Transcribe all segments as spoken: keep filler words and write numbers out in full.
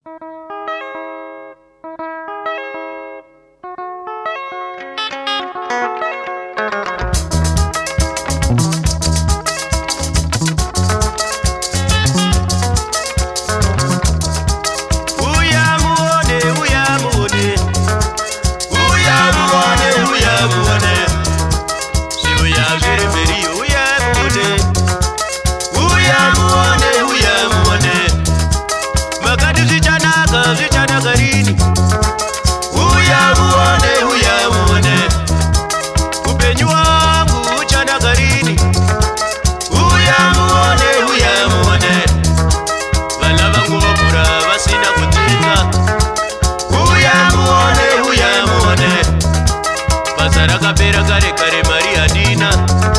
Rakapera kare kare Maria Dina.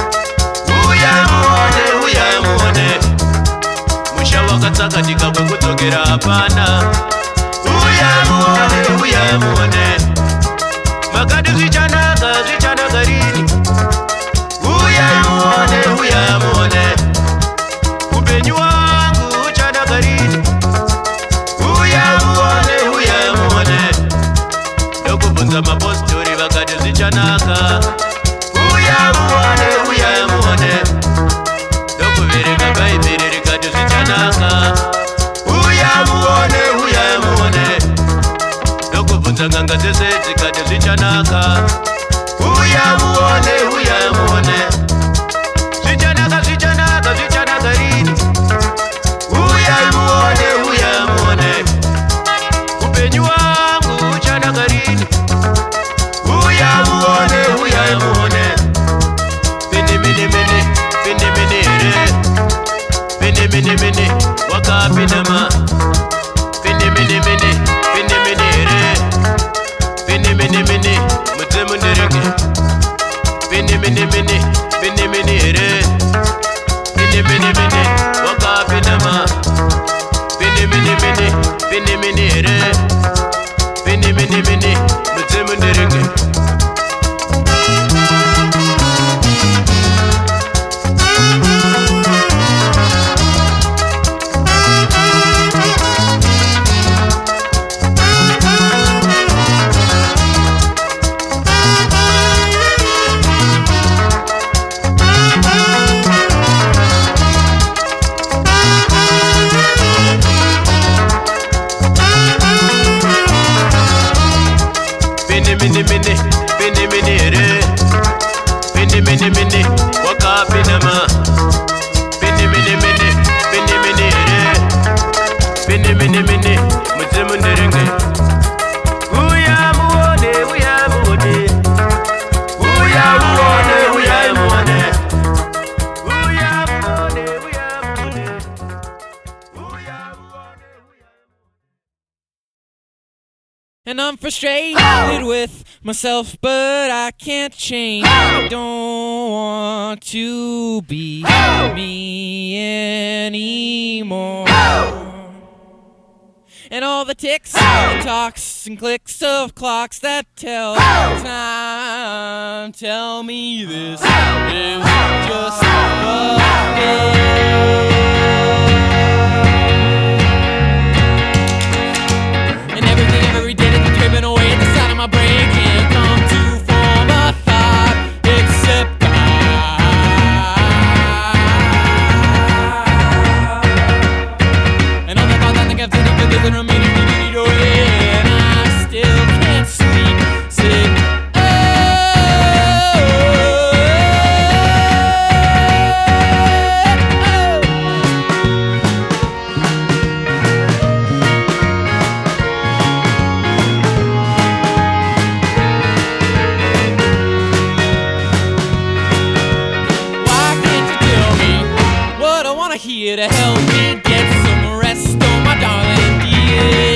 Uya muone, uya muone. Musha wakatakatika kwekutokera hapana. Uya muone, uya muone. Makadi zvichanaka, zvichanaka rini. Uya muone, uya muone. Upenyu wangu uchanaka rini. Uya muone, uya muone. Ndokubvunza mapostori vakati zvichanaka. Uya muone, uya muone. Ndokuverenga bhaibheri rikati zvichanaka. Uya muone, uya muone. Ndokubvunza n'anga dzese dzikati zvichanaka. Uya muone, uya muone. Zvichanaka, zvichanaka, zvichanaka rini. Uya muone, uya muone. Upenyu wangu uchanaka rini. Uya muone, uya muone. Mini mini mini, mini mini re. Mini mini mini, wakapinama. Mini mini mini, mini mini re. Mini mini mini, mudzemu ndereke. Mini mini mini, mini mini re. Mini mini mini, wakapinama. Mini mini mini, mini mini re. Mini mini mini, mudzemu ndereke. Mini mini, mini mini re. Mini mini mini, wakapinama. Mini mini mini, mini mini re. Mini mini mini, mudzemu ndereke. Uya muone, uya muone. Uya muone, uya muone. Uya muone, uya muone. Uya muone, uya. And I'm frustrated with myself, but I can't change. I don't want to be me anymore. And all the ticks and talks and clicks of clocks that tell time tell me this is just a phase. And everything I've ever did is driven away at the side of my brain. Can't come to form a thought except God. And all the thoughts I think I've taken for this and remaining to be away. And I still can't sleep. Sick. Here to help me get some rest, oh my darling dear.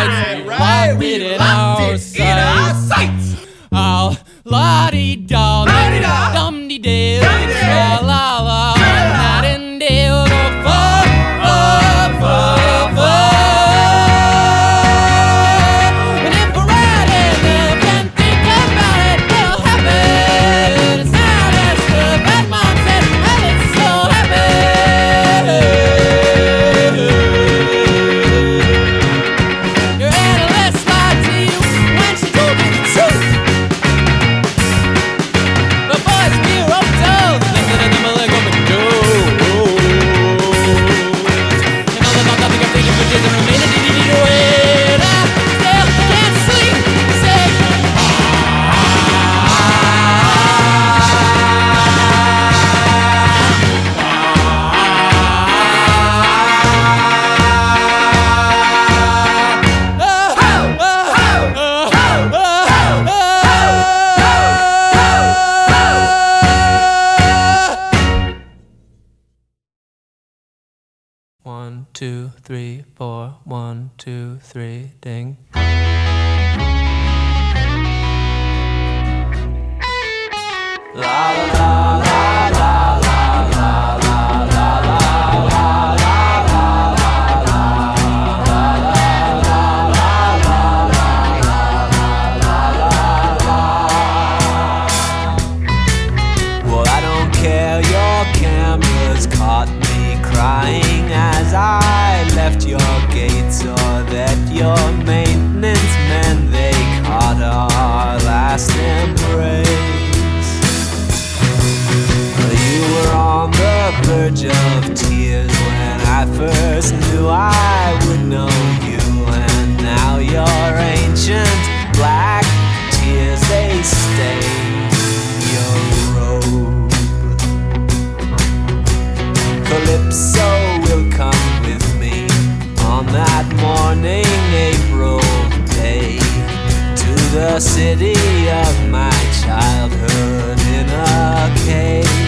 lights, locked it in our sights. All la-dee-da, la-dee-da, dum-dee-dee, la-la-la, night and day we'll go far, far, far, far. And if we're right enough and think about it, it'll happen. It's not as the bad mom said, and it's so happy. Your analyst lied to you when she told you the truth. The boys we're up toes, lifted in the leg of a doze. And all about nothing, I'm taking pictures and remaining to need to wait. I still can't sleep, say One, two, three, four. One, two, three, ding. Well, I don't care, your cameras caught me crying as I left your gates, or that your maintenance men, they caught our last embrace. You were on the verge of tears when I first knew I would know you, and now your ancient black tears, they stain your robe. Calypso will come with me on that morning April day to the city of my childhood in a cage.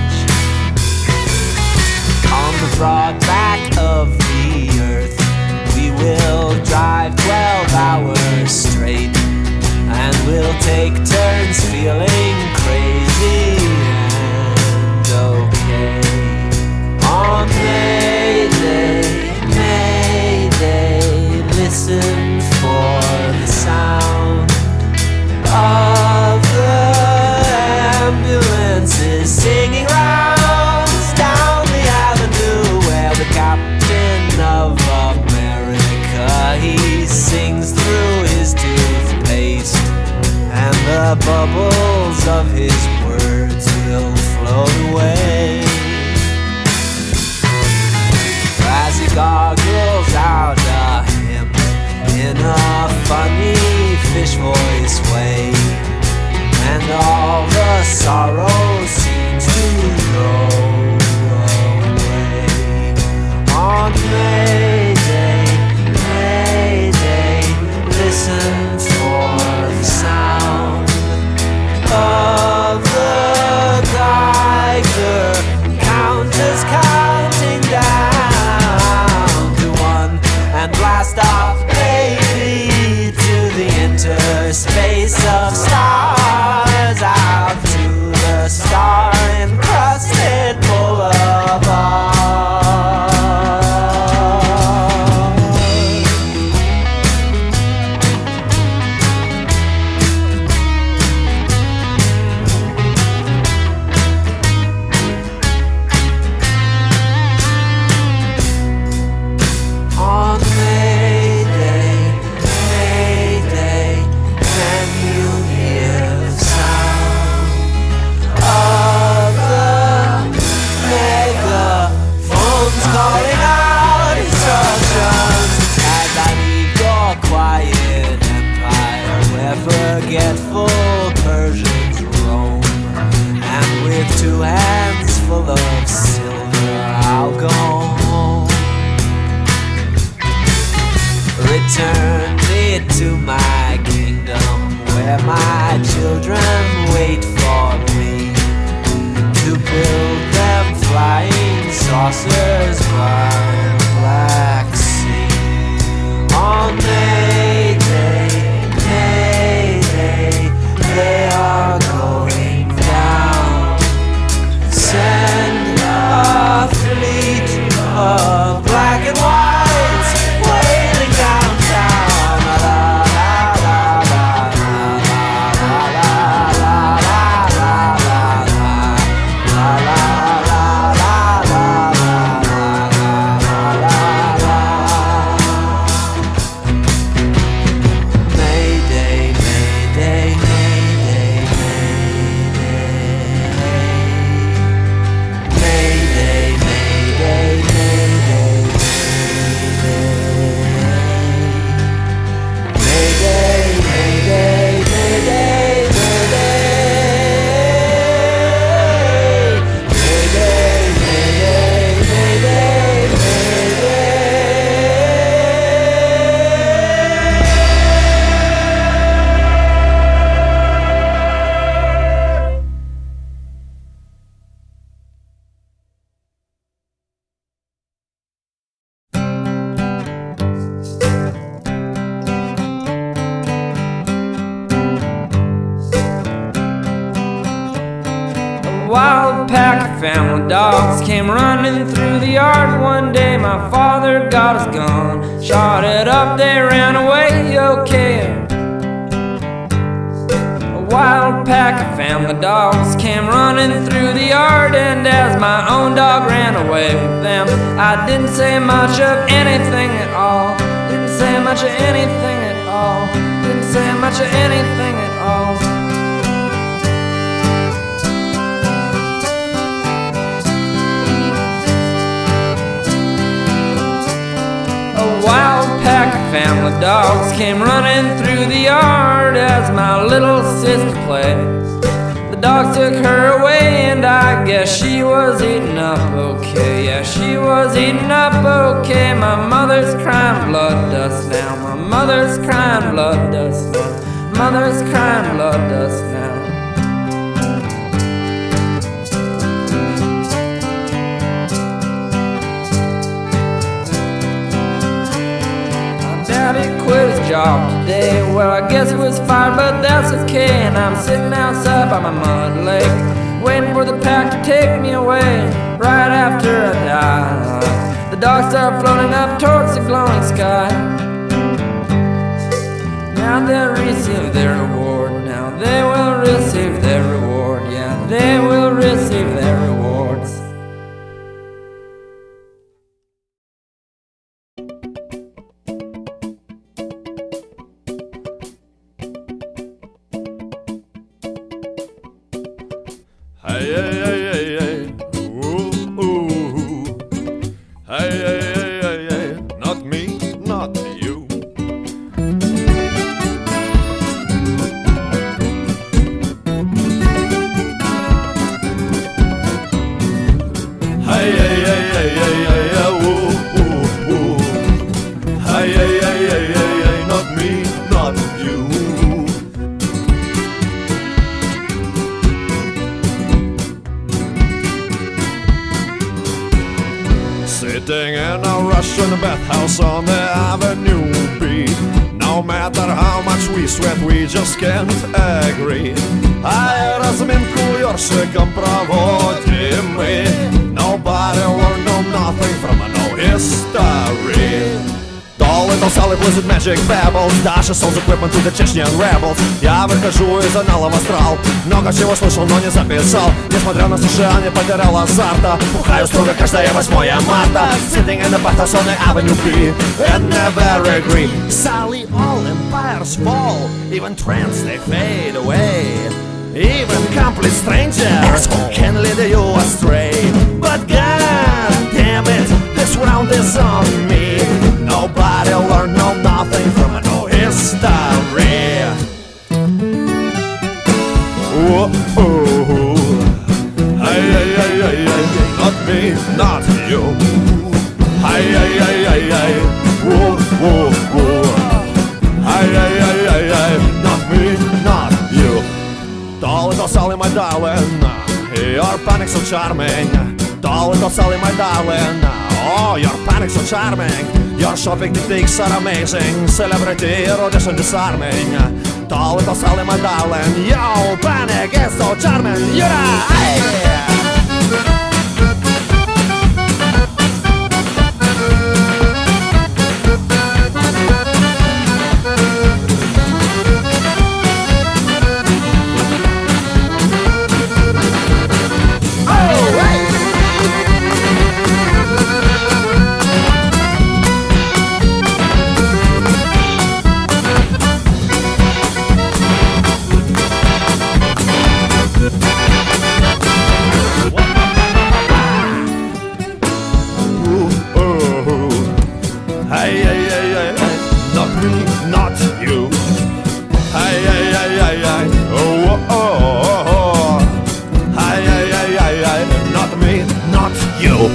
On the broad back of the earth we will drive twelve hours straight, and we'll take turns feeling crazy and okay. On Mayday, Mayday, listen for the sound of the ambulances singing rounds down the avenue where the Captain of America, he sings through his toothpaste, and the bubbles of his words will float away as he gargles out a hymn in a funny fish voice way, and all the sorrow seems to go away. On Mayday, Mayday, listen for the sound of the Geiger counters counting down to one, and blast off, baby, to the interspace of stars, out to the star-encrusted boulevard. On Mayday, Mayday, can you hear the sound of the megaphones calling out instructions as I leave your quiet empire where forgetful Persians roam, and with two hands full of silver I'll go home. Return me to my kingdom where my children wait for me to build them flying saucers by the Black Sea. On their wild pack of family dogs came running through the yard one day. My father got his gun, shot it up, they ran away, okay. A wild pack of family dogs came running through the yard, and as my own dog ran away with them, I didn't say much of anything at all. Didn't say much of anything at all. Didn't say much of anything at all. A wild pack of family dogs came running through the yard as my little sister played. The dogs took her away, and I guess she was eating up okay. Yeah, she was eating up okay. My mother's crying blood dust now. My mother's crying blood dust now. Mother's crying blood dust now. Daddy quit his job today. Well, I guess he was fired, but that's okay. And I'm sitting outside by my mud lake, waiting for the pack to take me away. Right after I die, the dogs start floating up towards the glowing sky. Now they'll receive their reward. Now they will receive their reward. Yeah, they will receive their rewards. Hey, hey, hey, hey, hey, ooh, ooh. Hey, hey, hey, hey, hey, not me, not you. Hey, hey, hey, hey, hey, hey, hey, ooh, ooh, ooh. Hey, hey, hey, hey, hey, hey, not me, not you. Sitting in a Russian bathhouse on the Avenue B. No matter how much we sweat, we just can't agree. А разминку ёршиком проводим мы. Nobody learned no nothing from no history. All little solid blizzard magic babbles. Dasha sells equipment to the Chechen rebels. Я выхожу из анала в астрал. Много чего слышал, но не записал. Несмотря на США, не потерял азарта. Бухаю строго каждое восьмое марта. Sitting in the bathhouse on the Avenue B and never agree. Sally, all empires fall. Even trends, they fade away. Even complete strangers can lead you astray. But god damn it, this round is on me. Nobody learned no nothing from no history. Whoa, hey, hey, hey, hey, hey, not me, not you. Hey, hey, hey, hey, hey, whoa, whoa, whoa. Hey, hey, hey, hey, hey, not me, not you. Tall little Sally, my darling, your panic so charming. Tall little Sally, my darling, oh, your panic so charming. Your shopping techniques are amazing. Celebrity erosion disarming. Tall little Sally, my darling, your panic is so charming. Yeah, hey. Hey, hey, hey, hey, hey, not me, not you. Hey, hey, hey, hey, hey, oh, oh, oh, oh. Hey, hey, hey, hey, hey, not me, not you.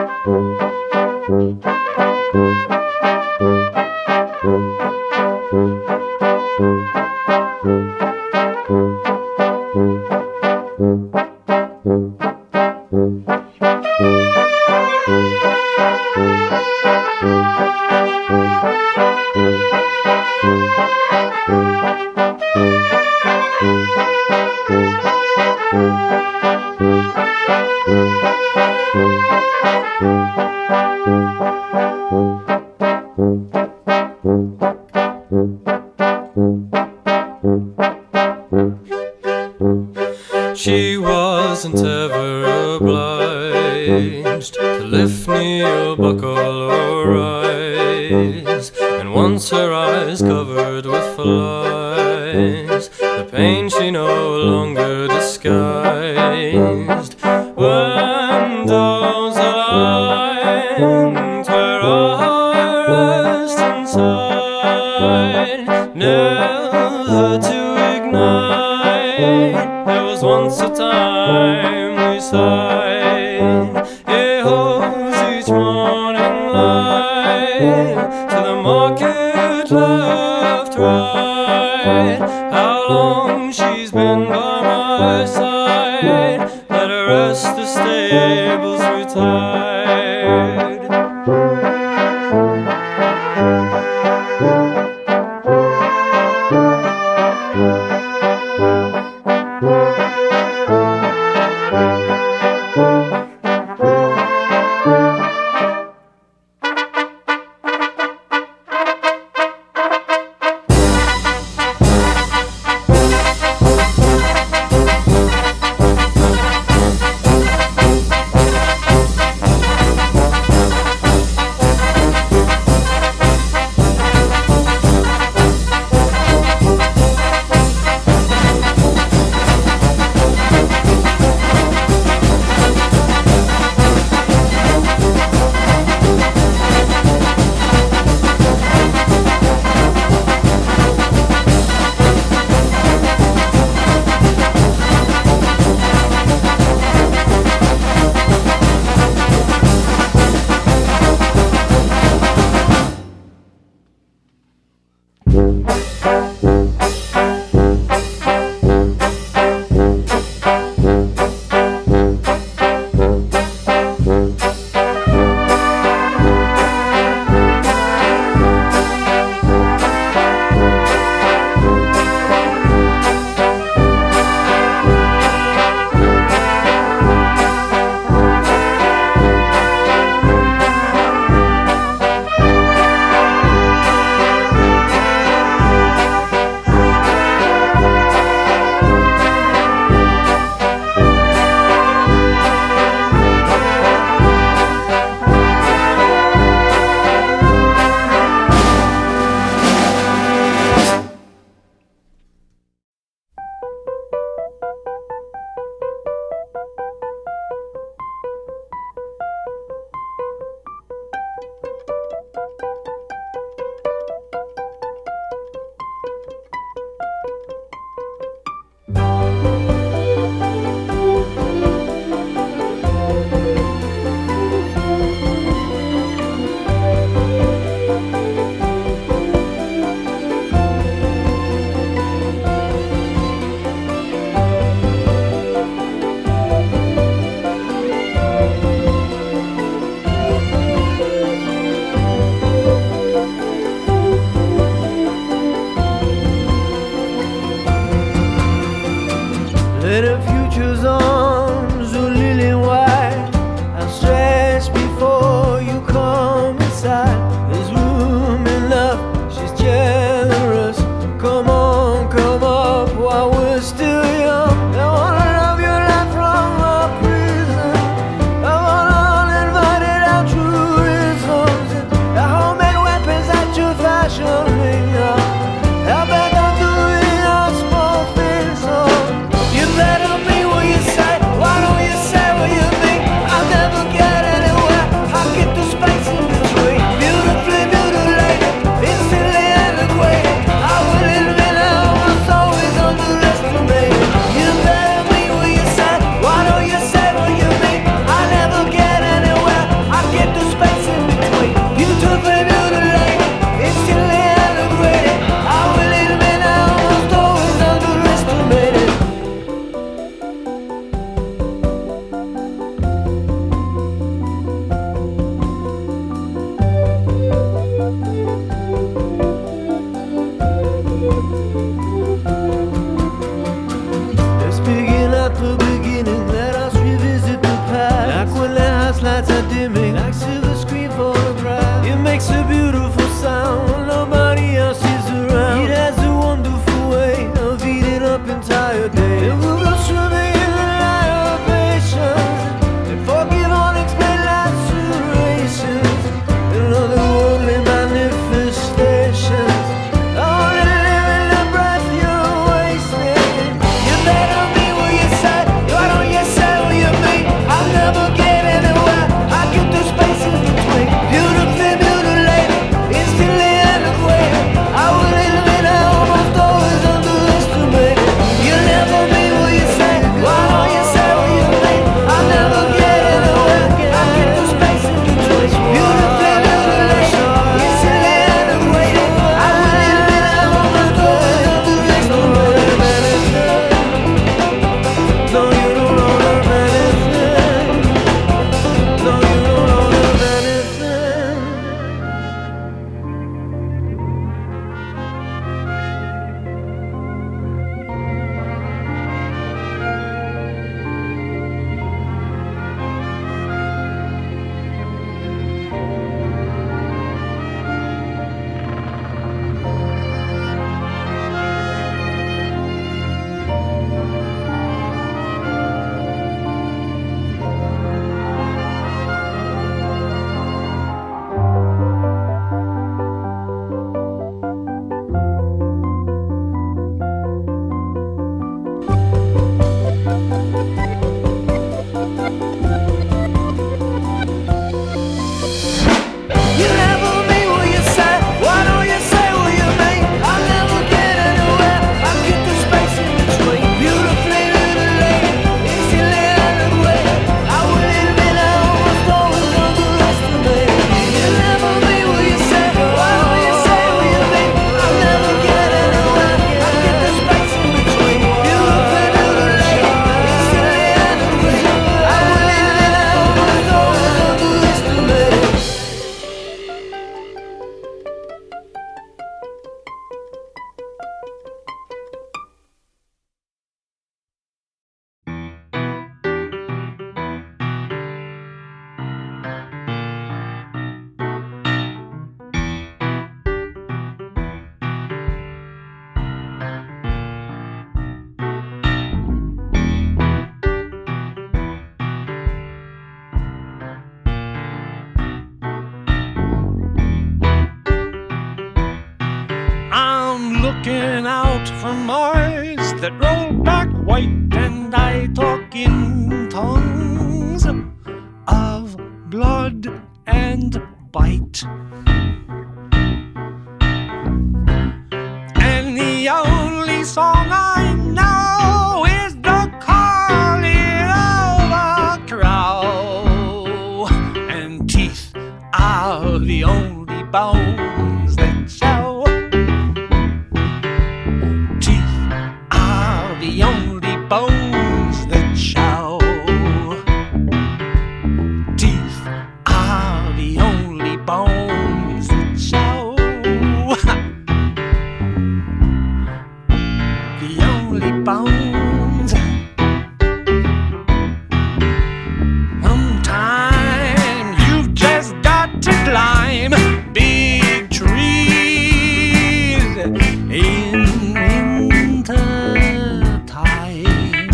Thank you. She wasn't ever obliged to lift me or buckle or rise, and once her eyes covered with flies, the pain she no longer disguised. When those lines were rest inside, never to ignite. There was once a time we sighed, it holds each morning light, to the market left right. How long she's been by my side, let her rest, the stable's retired. lights are dimming next to the screen photograph. It makes a beautiful sound when nobody else is around. It has a wonderful way of eating up entire days. It will go swimming in the light of patience and forgive unexplained lacerations and otherworldly manifestations. Only living the breath you're wasting. You better be what you say. Why don't you say what you mean? I'll never get anywhere. I get the space in between. Beautifully mutilated, instantly antiquated. I will admit I almost always underestimated. You'll never be what you say. Why don't you say what you mean? I'll never get anywhere. I get the space in between. Beautifully mutilated, instantly antiquated. I will admit I almost always underestimated. No, you don't know anything. No, you don't know anything. You never mean what you say. Why don't you say what you mean? I'll never get anywhere. I get the space in between. Beautifully mutilated, instantly antiquated. I will admit I almost always underestimated. You never mean what you say. Why don't you say what you mean? I'll never get anywhere. I get the space in between. Beautifully mutilated, instantly antiquated. I will admit I almost always underestimated. I'm looking out from eyes that roll back white, and I talk in tongues of blood and bite. And the only song I know is the calling of a crow. And teeth are the only bones that show. Teeth are the only bones that show. Teeth are the only bones that show. The only bones. Sometimes you've just got to climb big trees in winter time.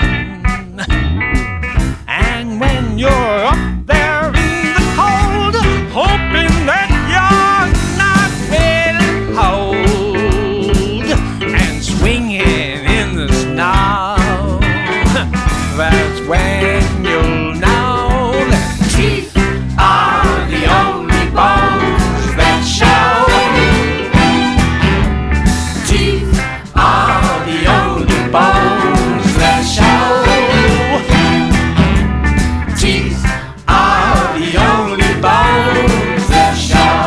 And when you're up there in the cold, hoping that you're not well hold, and swinging in the snow, that's when you'll know that teeth are the only bones that show. Teeth are the only bones that show. Teeth are the only bones that show.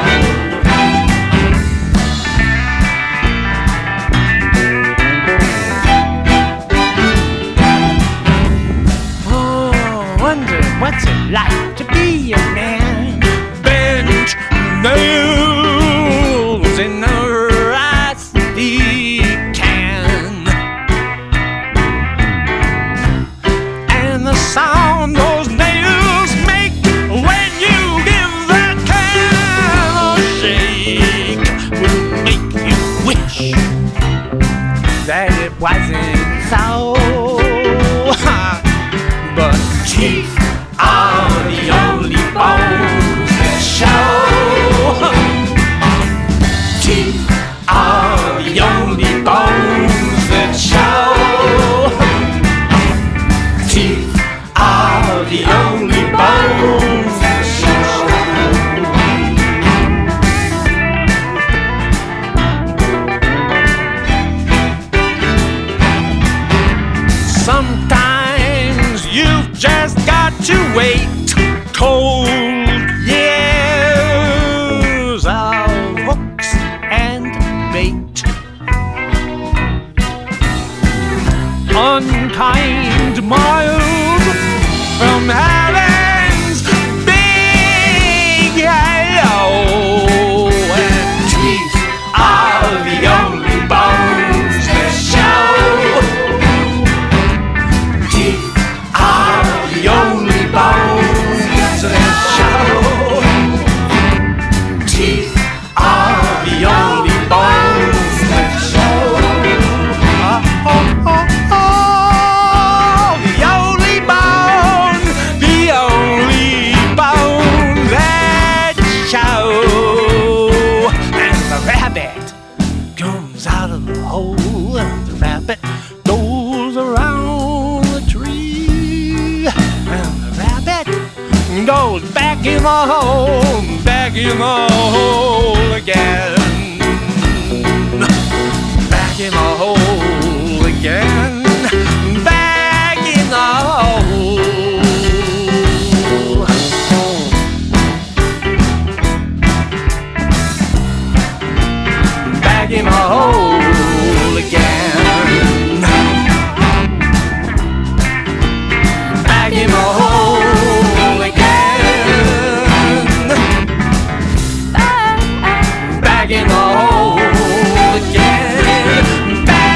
Oh, wonder what's it like to be a man. Bench nails in the rusty can, and the sound those nails make cold years of hooks and bait, unkind miles from heaven's big hello, and teeth are the only bones that show. Teeth are the only bones that show. Teeth are the only bones that show. Oh, oh, oh, oh, the only bone, the only bone that show. And the rabbit comes out of the hole, and the rabbit goes around the tree, and the rabbit goes back in the hole, back in the hole again, back in the hole again, back in the hole. Back in the hole again. Back in the hole again. Back in the hole again. Back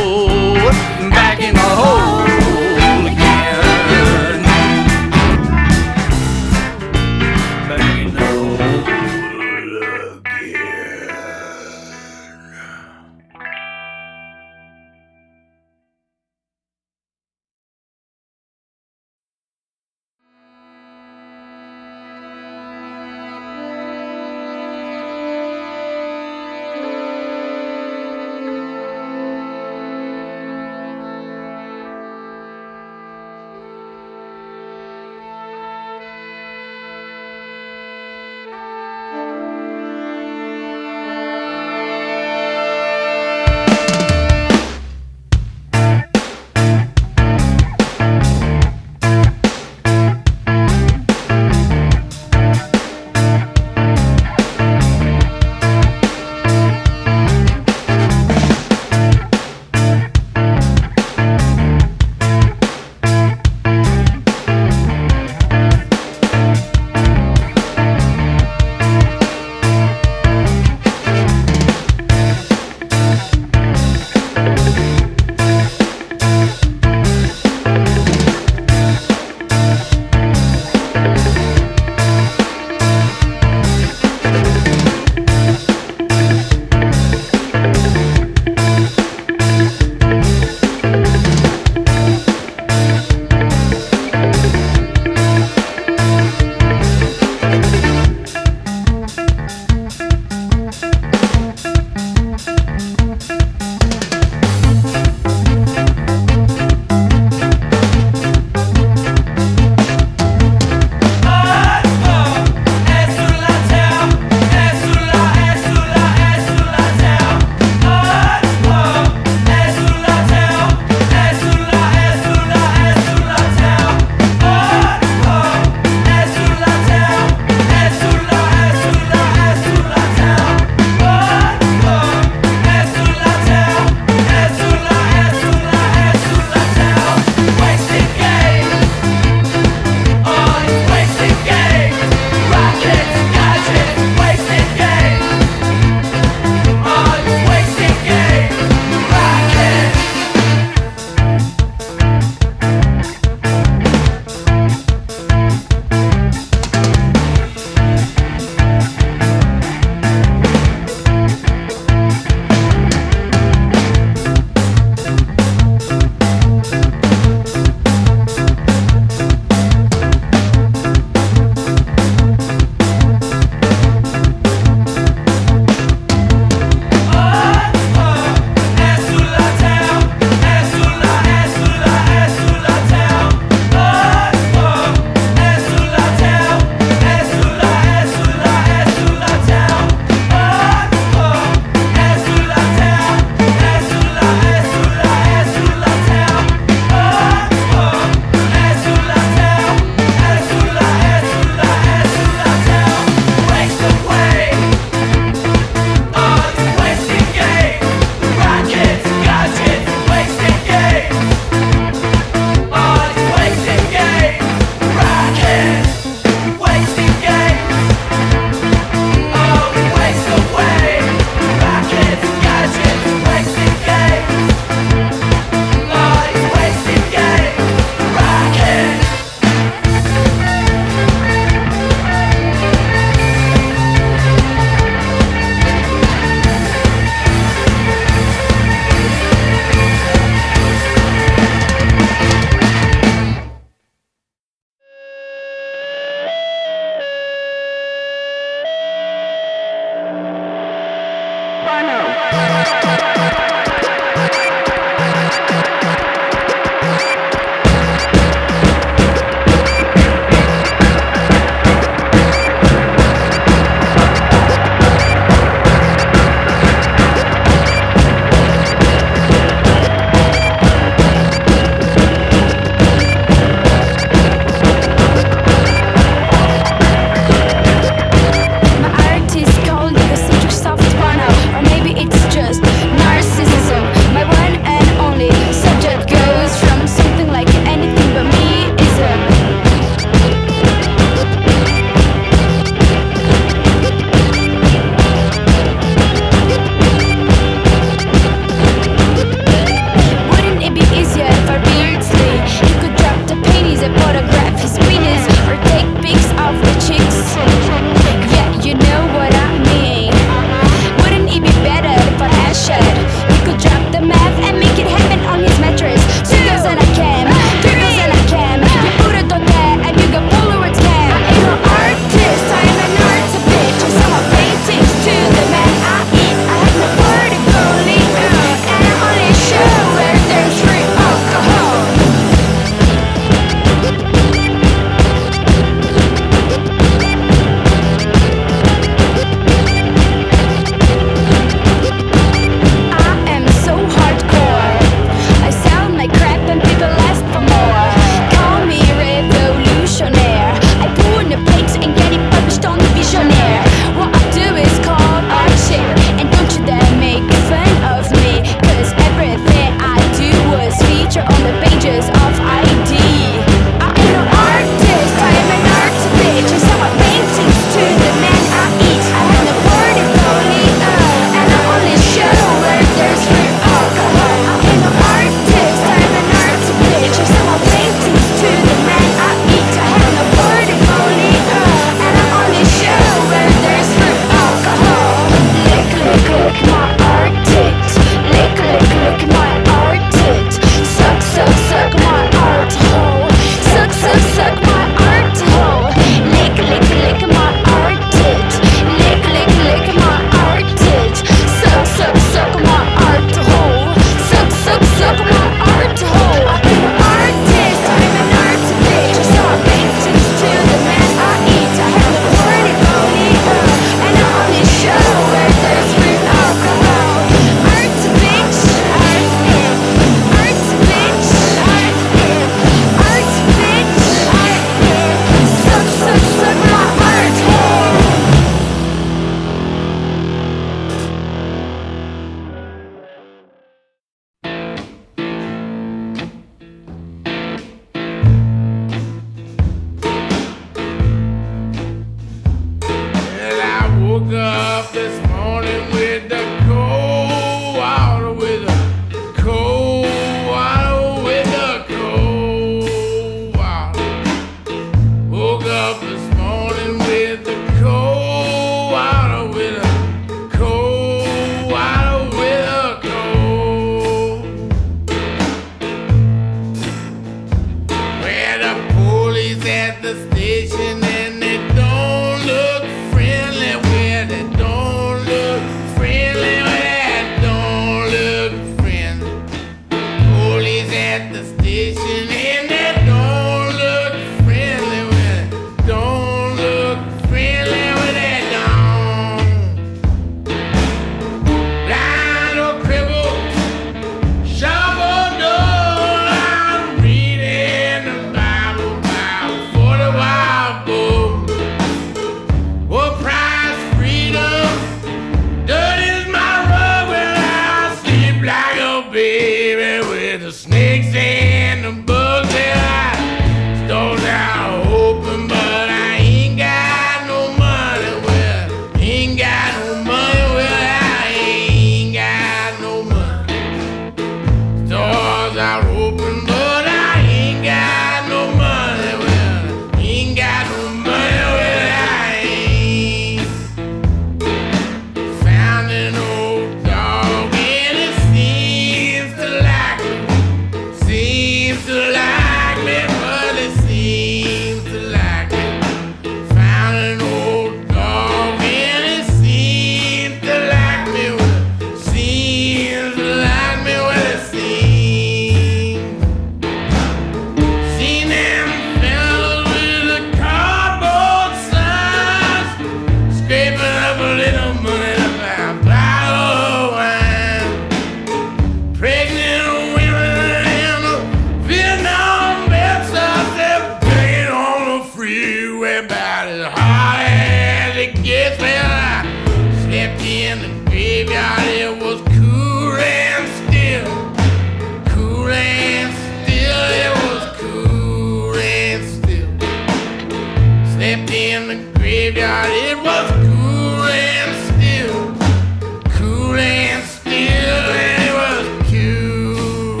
freeway about as hard as it gets. Well, I slept in the graveyard, it was cool and still. Cool and still, it was cool and still. Slept in the graveyard, it was cool and still. Cool and still, and it was cool.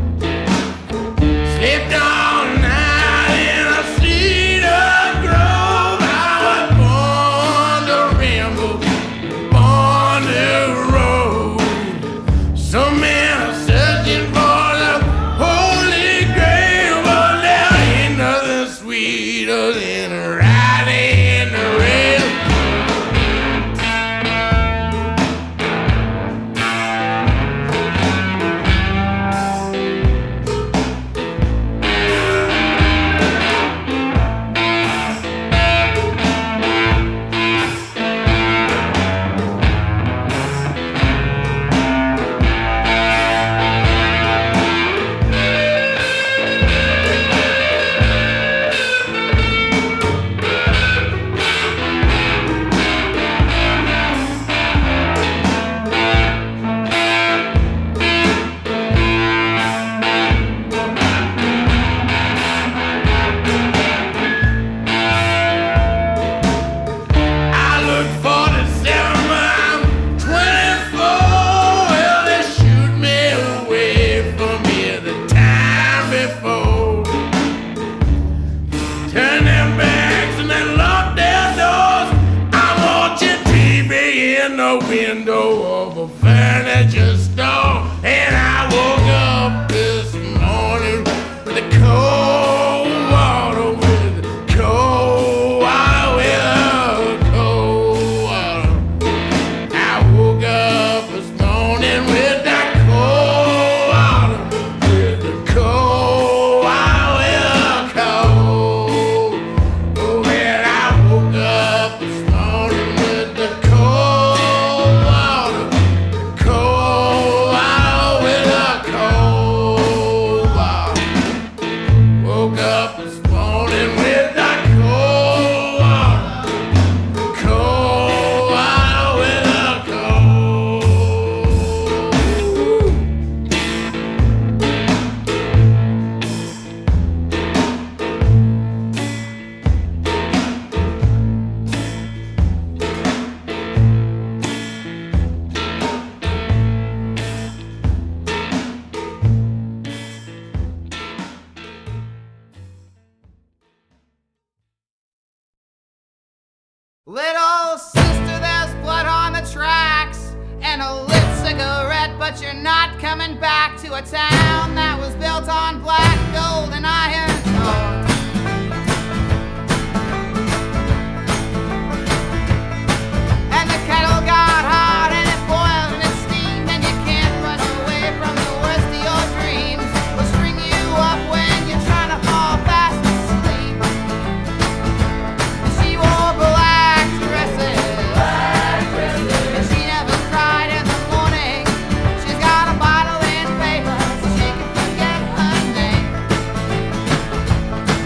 Slept all night in a cedar grove. I was born to ramble, born to roam. Some men are searching for the Holy Grail, but there ain't nothing sweeter than riding the rail. I look forty-seven, but I'm twenty-four. Well, they shoot me away from here the time before. Turn their backs and they lock their doors. I'm watching T V in the window of a furniture store, and I woke up this morning with the cold water, with the cold water, with the cold water. I woke up this morning with that cold water, with the cold water, with the cold. Oh, well, I woke up this morning with the cold water, cold water, with the cold water. Woke up this morning with that cold water, cold water, with the cold. Little sister, there's blood on the tracks and a lit cigarette, but you're not coming back to a town that was built on black gold and iron ore. And the kettle got hot and it boiled and it steamed, and you can't run away from the worst of your dreams. We'll string you up when you're trying to fall fast asleep. She wore black dresses, and she never cried in the morning. She's got a bottle and paper so she can forget her name.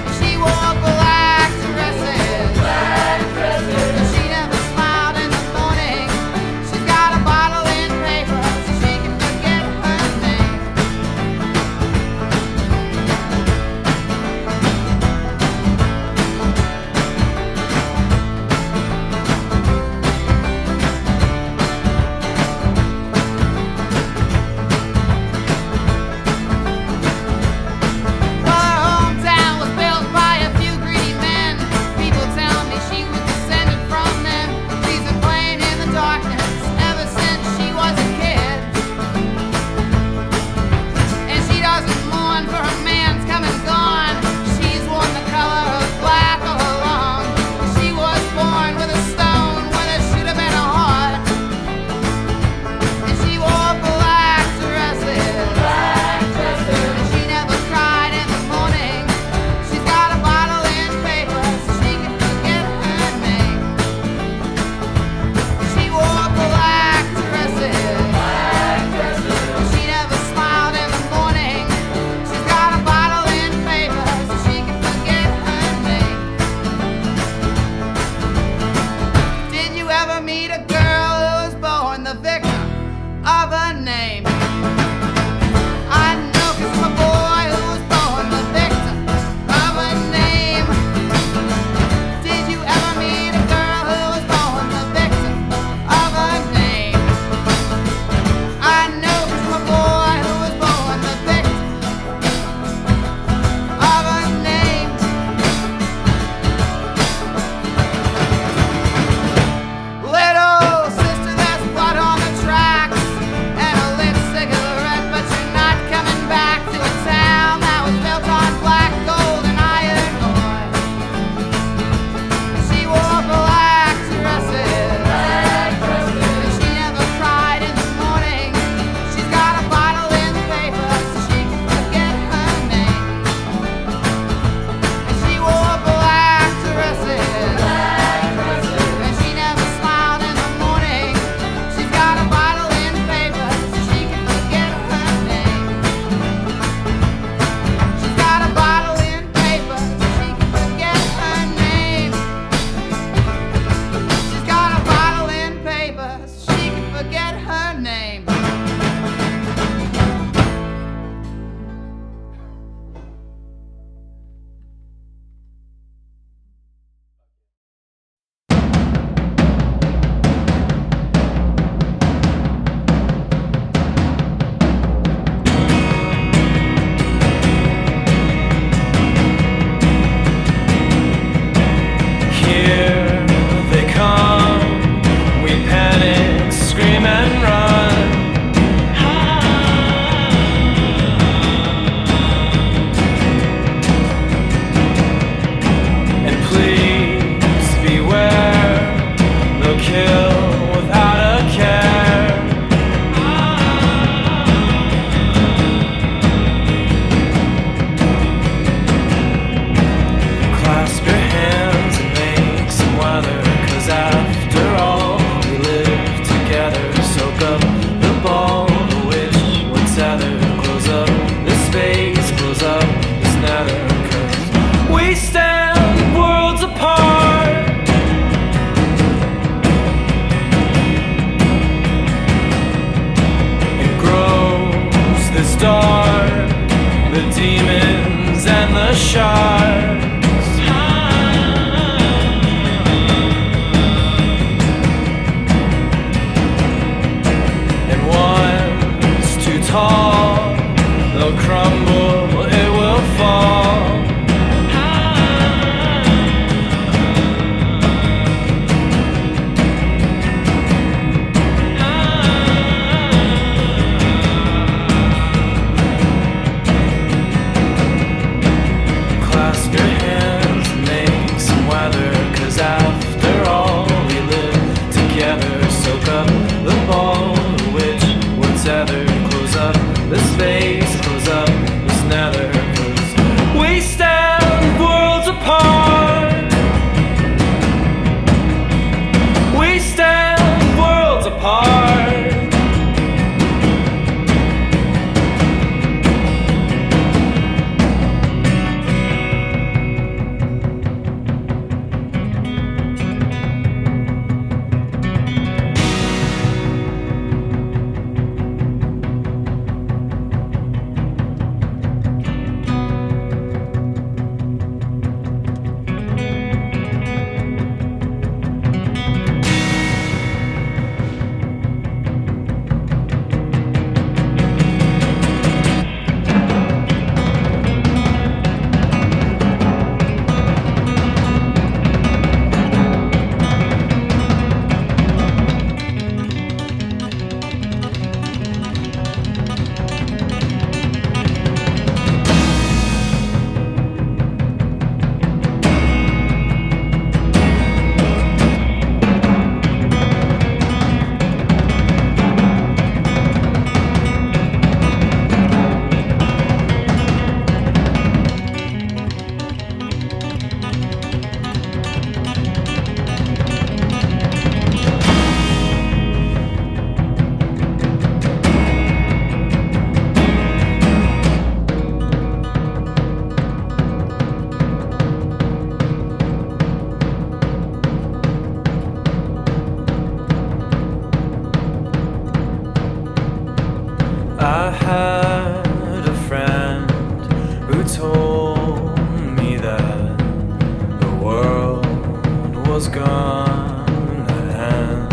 was gonna end.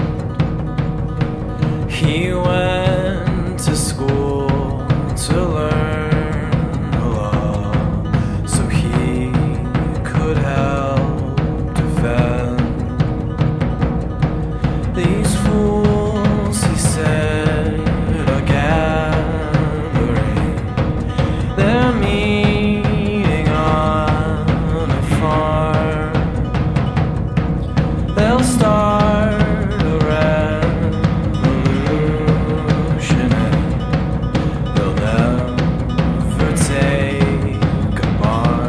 He went to school to learn the law so he could help defend these fools, he said, are gathering. They're meeting on a farm. They'll start a revolution and they'll never take a bar.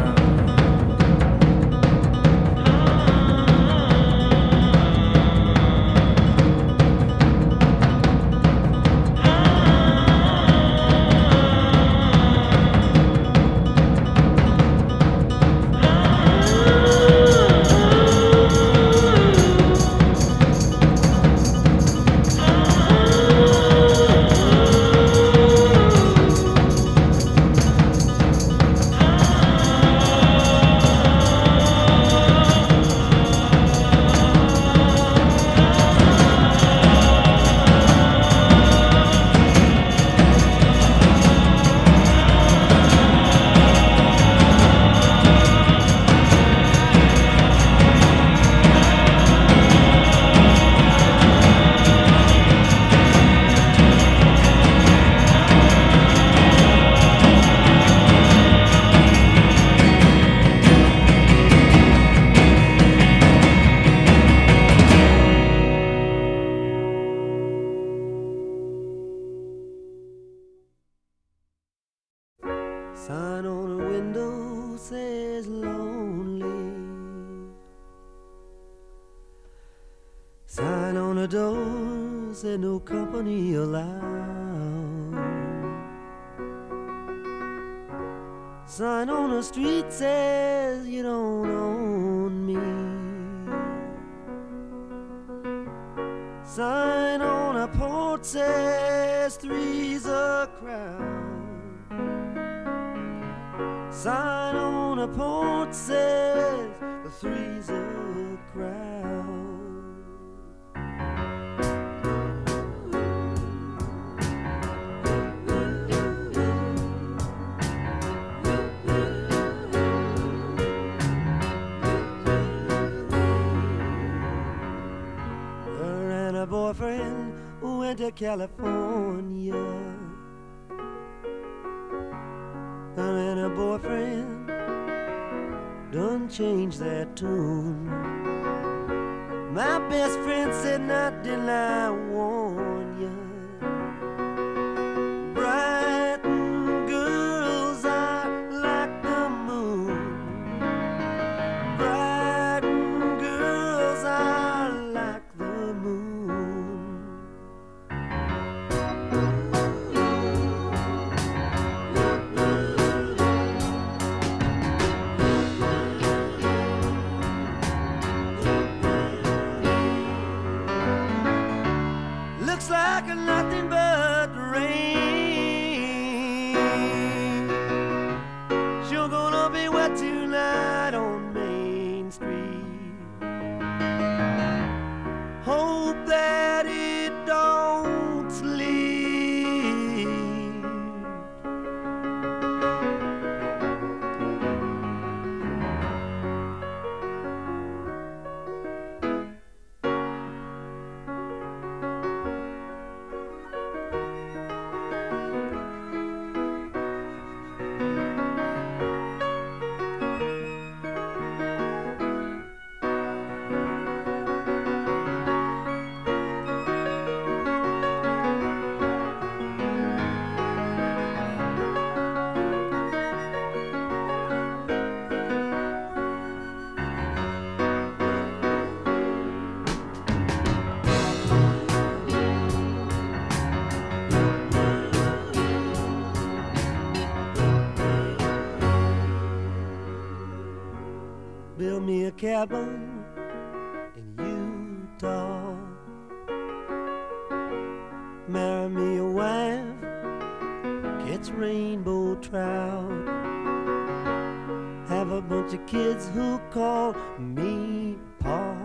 Sign on a window says lonely. Sign on a door says no company allowed. Sign on a street says you don't own me. Sign on a porch says three's a crowd. Sign on a porch says the three's a crowd. Her and her boyfriend went to California. Her and her boyfriend done changed their tune. My best friend said, not till I warn ya. Brighton girls are like the moon. Brighton girls are like the moon. Looks like nothing but rain. Sure gonna be wet tonight on Main Street. Hope that it don't sleep. Build me a cabin in Utah. Marry me a wife, catch rainbow trout. Have a bunch of kids who call me Pa.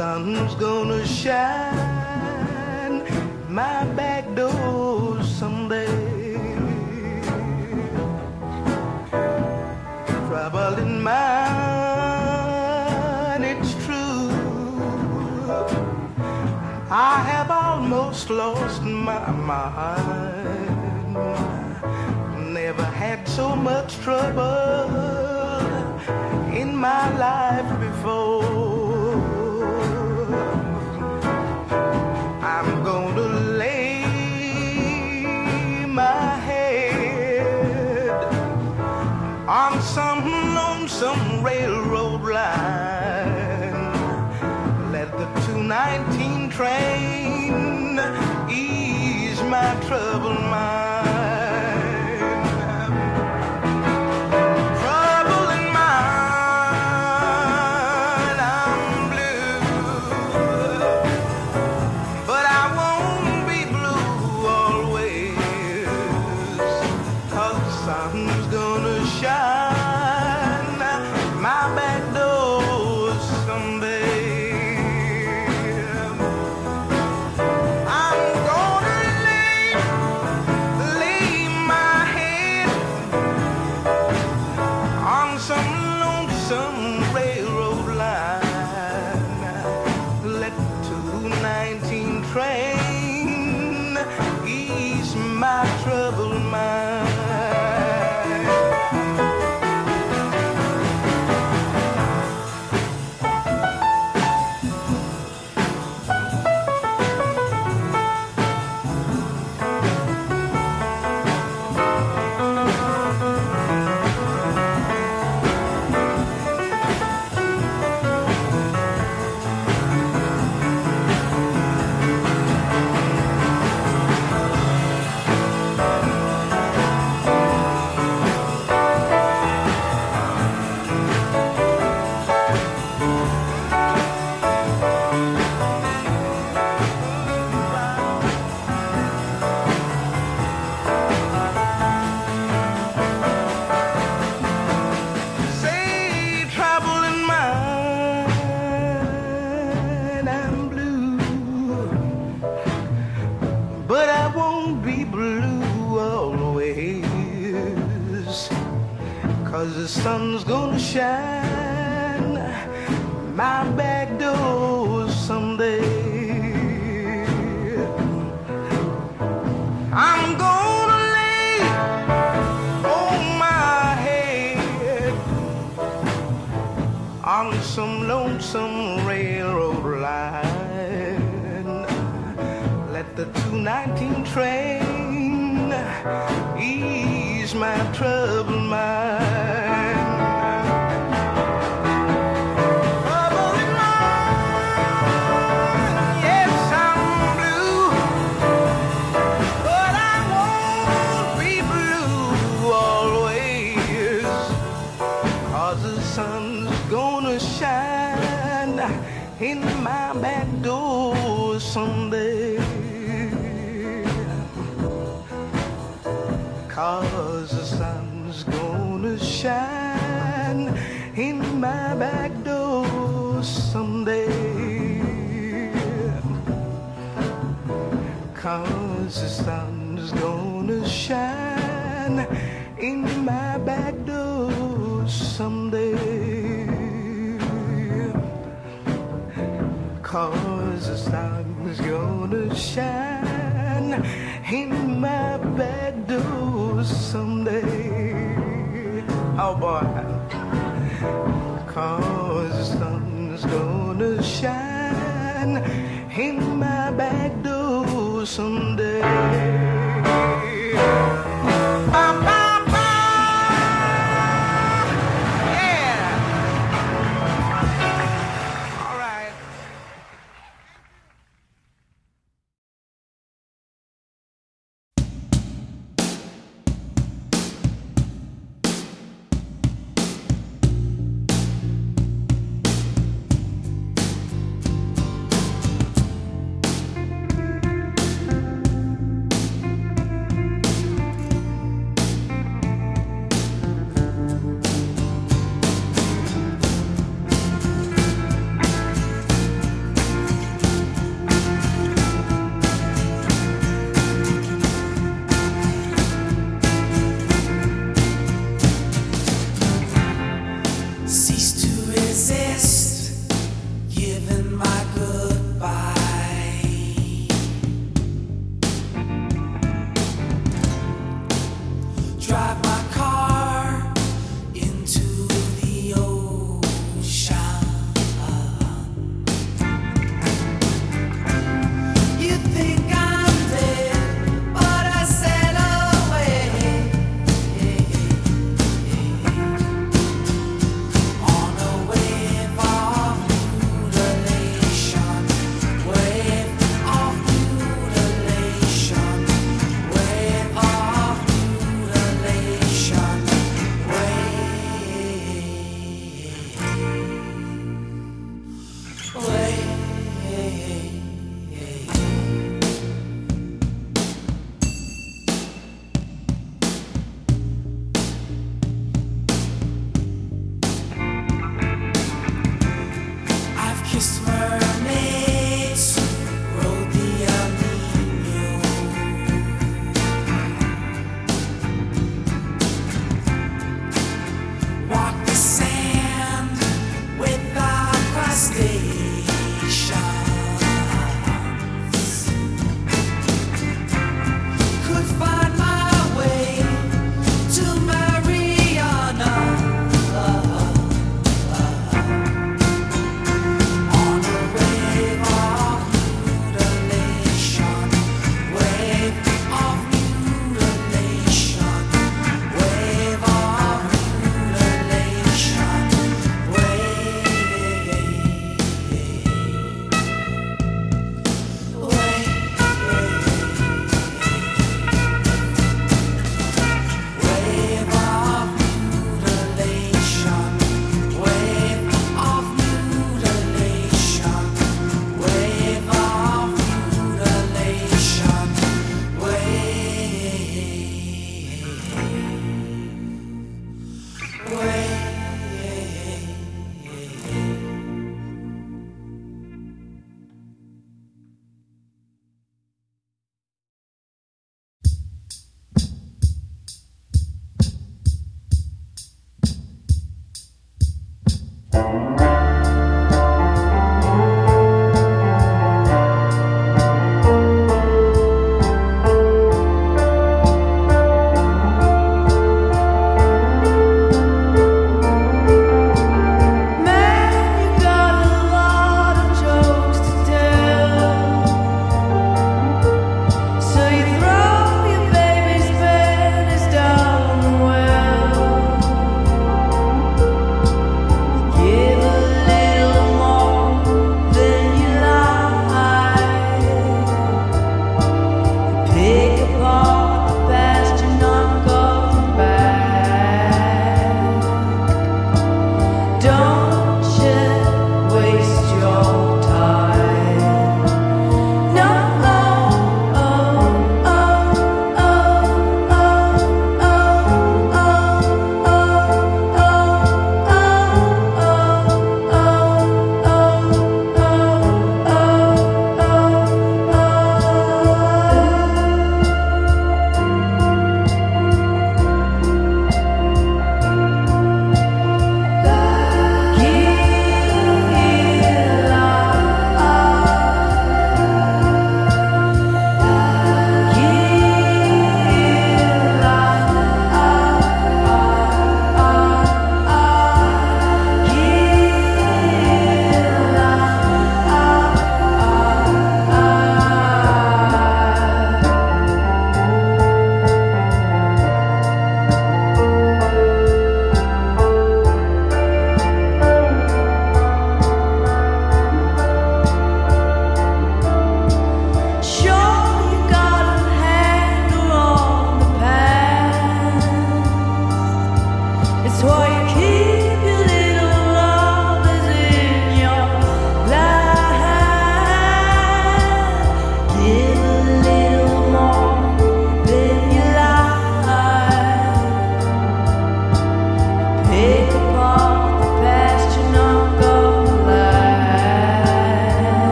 sun's gonna shine my back door someday. Trouble in mind, it's true. I have almost lost my mind. Never had so much trouble in my life before. I'm gonna lay my head on some lonesome railroad line. Let the two nineteen train ease my troubled mind. Train ease my troubled mind. Cause the sun's gonna shine my back door someday. I'm gonna lay on my head on some lonesome railroad line. Let the two nineteen train ease my troubled mind. In my back door someday. Cause the sun's gonna shine in my back door someday. Cause the sun's gonna shine in my back door someday. Cause the sun's gonna shine in my back door someday. Oh boy. Cause the sun's gonna shine in my back door someday. Ba-ba. Kissed mermaids, rode the El Nino. Walked the sand without crustaceans. Could find my way to Mariana. On a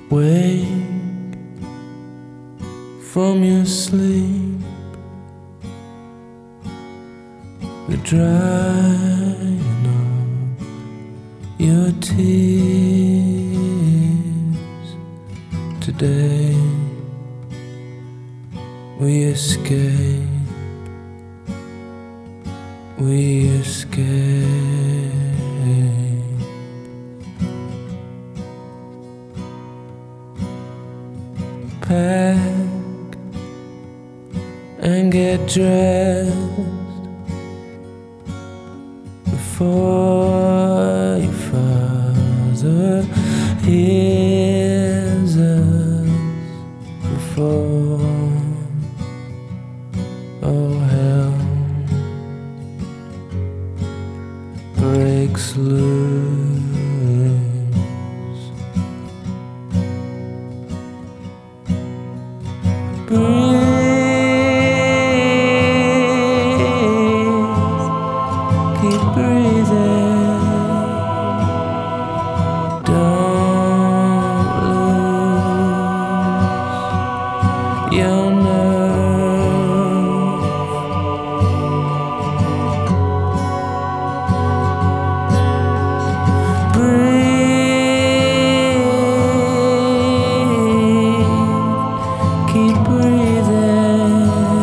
Wake from your sleep, the drying of your tears. Today we escape, we escape. Pack and get dressed before your father hears us, before all hell breaks loose. Keep breathing, don't lose your nerve. Breathe, keep breathing.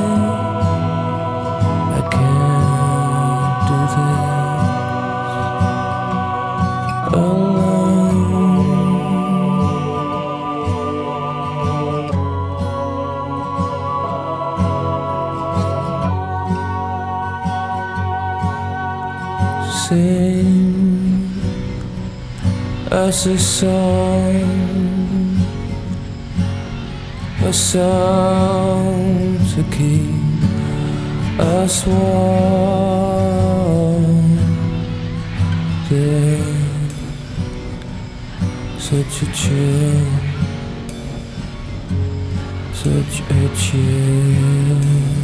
I can't do this alone. Sing us a song, a song to keep us warm. There's such a chill, such a chill.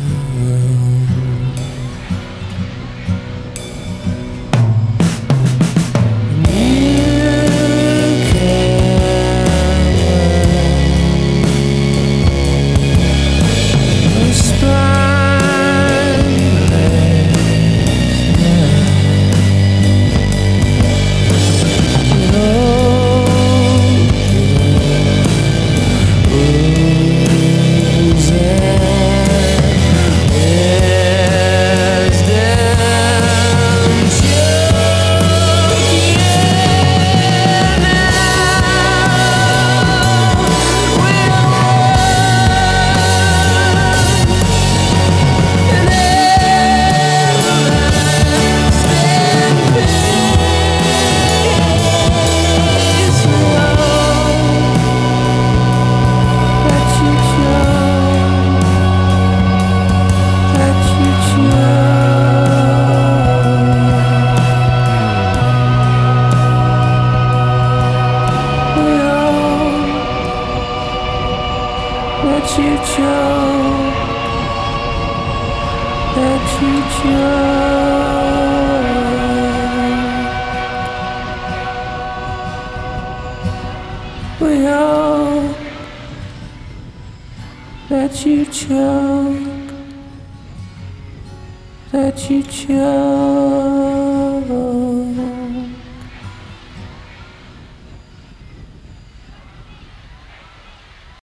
Let you choke, let you choke. We all let you choke, let you choke.